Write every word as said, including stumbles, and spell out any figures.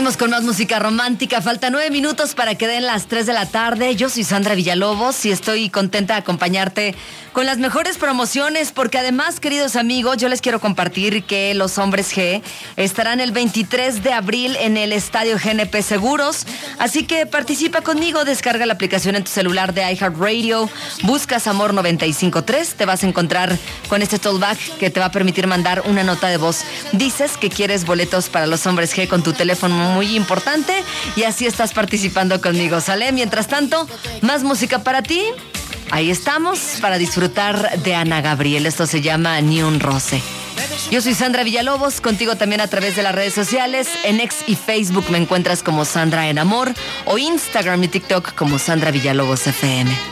Seguimos con más música romántica. Faltan nueve minutos para que den las tres de la tarde. Yo soy Sandra Villalobos y estoy contenta de acompañarte con las mejores promociones, porque además, queridos amigos, yo les quiero compartir que los Hombres G estarán el veintitrés de abril en el Estadio G N P Seguros. Así que participa conmigo, descarga la aplicación en tu celular de iHeartRadio, buscas Amor noventa y cinco punto tres, te vas a encontrar con este tollback que te va a permitir mandar una nota de voz. Dices que quieres boletos para los Hombres G con tu teléfono muy importante y así estás participando conmigo, ¿sale? Mientras tanto, más música para ti. Ahí estamos para disfrutar de Ana Gabriel. Esto se llama Ni un roce. Yo soy Sandra Villalobos, contigo también a través de las redes sociales. En X y Facebook me encuentras como Sandra en Amor o Instagram y TikTok como Sandra Villalobos F M.